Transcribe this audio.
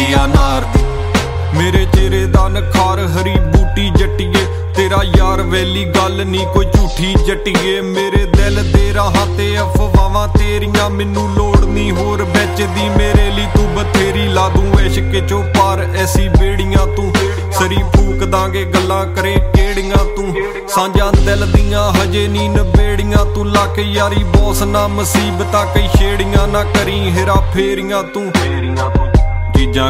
ਲੱਗਦੀ ਆ ਨਾਰ दी। मेरे चेहरे दा नखार हरी बूटी जट्टिए तेरा यार वैली गल नी कोई झूठी जट्टिए। मेरे दिल दे राह ते अफवाहां तेरियां मैनू लोड़ नी होर बिच दी मेरे ली तू बथेरी ला दूं इश्क चो पार ऐसी बेड़ियां तू सरी फूक दांगे गल्लां करे केड़ियां तू सांझां दिल दियां हजे नी नबेड़ियां तू लक यारी बॉस ना मुसीबतां कई छेड़ियां ना करी हेरा फेरियां तू चीजां